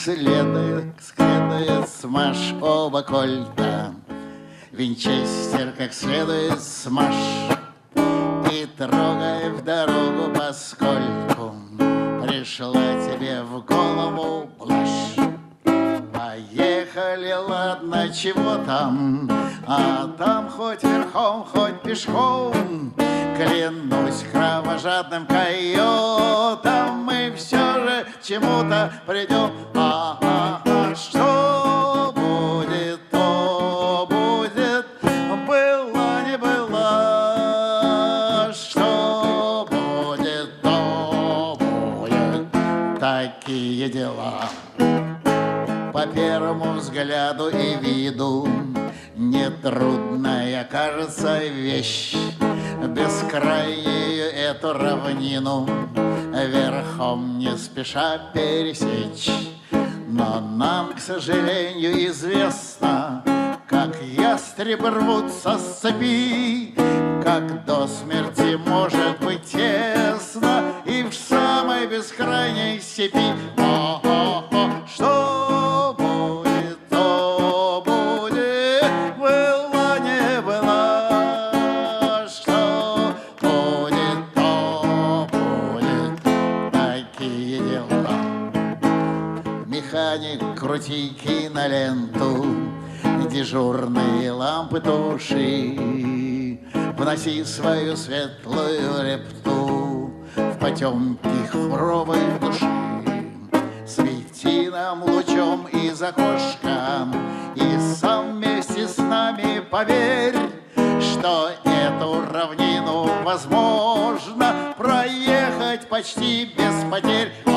следует смажь оба кольта, винчестер как следует смажь, и трогай в дорогу, поскольку пришла тебе в голову блажь. Поехали, ладно, чего там, а там хоть верхом, хоть пешком, клянусь кровожадным койотом, мы все же к чему-то придем. Что будет, то будет, было не было. Что будет, то будет, такие дела. По первому взгляду и виду нетрудная кажется вещь, бескрайнюю эту равнину верхом не спеша пересечь. Но нам, к сожалению, известно, как ястребы рвутся с цепи, как до смерти может быть тесно и в самой бескрайней степи. Что будет, то будет, было не было. Что будет, то будет, такие дела. Механик, крути киноленту, дежурные лампы туши, вноси свою светлую лепту в потемки хмуровой души. Свети нам лучом из окошка и сам вместе с нами поверь, что эту равнину возможно проехать почти без потерь.